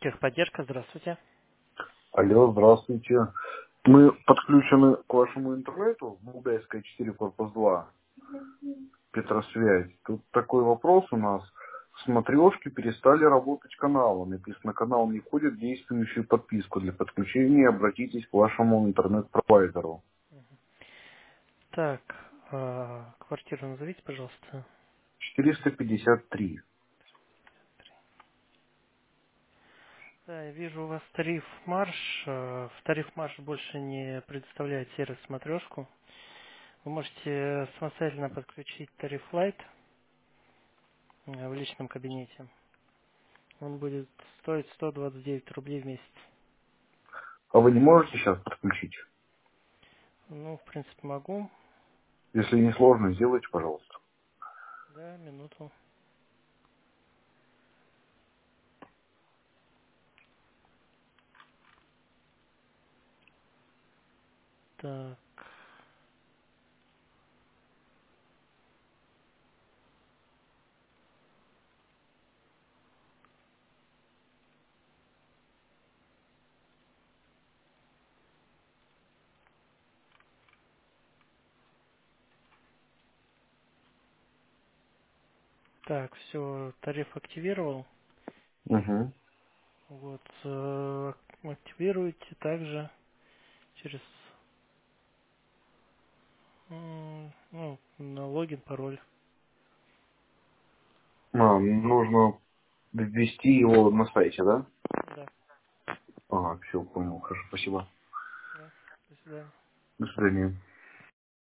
Техподдержка, здравствуйте. Алло, здравствуйте. Мы подключены к вашему интернету, Булгайская 4, корпус 2, Петросвязь. Тут такой вопрос у нас. Смотрешки перестали работать каналом. Написано, канал не входит в действующую подписку. Для подключения обратитесь к вашему интернет-провайдеру. Так, квартиру назовите, пожалуйста. 453. Да, я вижу у вас тариф Марш. В тариф Марш больше не предоставляет сервис смотрешку. Вы можете самостоятельно подключить тариф Lite в личном кабинете. Он будет стоить 129 рублей в месяц. А вы не можете сейчас подключить? Ну, в принципе, могу. Если не сложно, сделайте, пожалуйста. Да, минуту. Так, так, все, тариф активировал. Угу. Вот, активируйте также через ну, на логин, пароль. Нужно ввести его на сайте, да? Да, Ага, все, понял. Хорошо, спасибо. да. До свидания. До свидания.